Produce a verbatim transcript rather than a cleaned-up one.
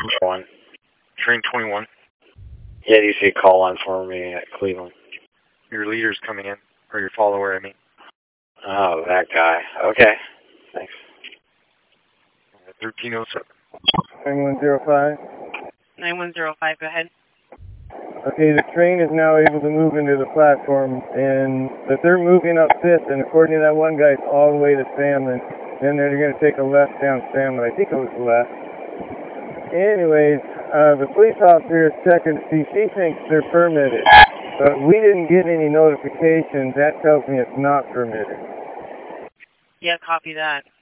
One. Train twenty-one. Yeah, do you see a call on for me at Cleveland? Your leader's coming in, or your follower, I mean. Oh, that guy. Okay. Thanks. thirteen oh seven. nine one zero five. nine one zero five, go ahead. Okay, the train is now able to move into the platform, and if they're moving up Fifth, and according to that one guy, it's all the way to Salmon, then they're going to take a left down Salmon. I think it was left. Anyways, uh, the police officer is checking to see, she thinks they're permitted, but we didn't get any notifications. That tells me it's not permitted. Yeah, copy that.